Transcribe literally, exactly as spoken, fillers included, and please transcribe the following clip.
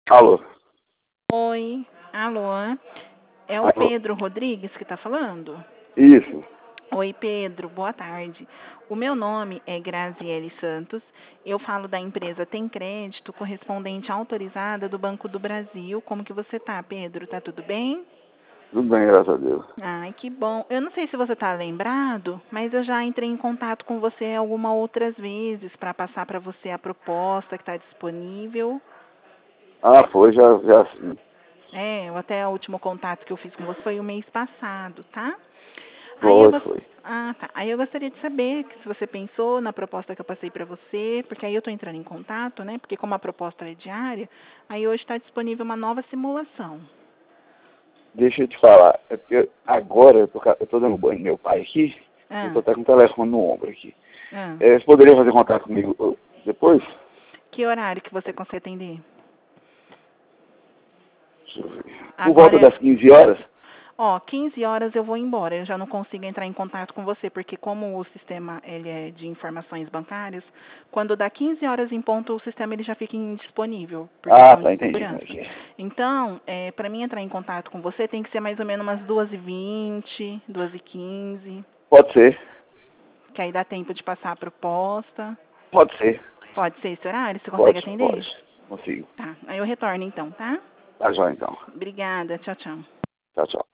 Alô? Oi, alô, é o Alô? Pedro Rodrigues que está falando? Isso. Oi, Pedro, boa tarde. O meu nome é Graziele Santos, eu falo da empresa Tem Crédito, correspondente autorizada do Banco do Brasil. Como que você tá, Pedro? Tá tudo bem? Tudo bem, graças a Deus. Ai, que bom. Eu não sei se você está lembrado, mas eu já entrei em contato com você algumas outras vezes para passar para você a proposta que está disponível. Ah, foi, já, já sim. É, até o último contato que eu fiz com você foi o mês passado, tá? Aí eu, Foi, gos- foi. ah, tá. Aí eu gostaria de saber que se você pensou na proposta que eu passei para você, porque aí eu estou entrando em contato, né? Porque como a proposta é diária, aí hoje está disponível uma nova simulação. Deixa eu te falar, é porque agora eu tô, ca- eu tô dando banho no meu pai aqui, eu tô Ah, até com o telefone no ombro aqui. ah. É, você poderia fazer contato comigo ô, depois? Que horário que você consegue atender? Deixa eu ver. Por Agora volta é, das quinze horas? ó, quinze horas eu vou embora. Eu já não consigo entrar em contato com você, porque como o sistema ele é de informações bancárias, quando dá quinze horas em ponto, o sistema ele já fica indisponível, por Ah, questão tá, de entendi como é segurança. que é. Então, é, para mim entrar em contato com você, tem que ser mais ou menos umas duas e vinte, duas e quinze, Pode ser, que aí dá tempo de passar a proposta. pode ser, Pode ser esse horário? Você consegue pode, atender? pode. Consigo. Tá, aí eu retorno então, tá? Tá jóia então. Obrigada, tchau, tchau. Tchau, tchau.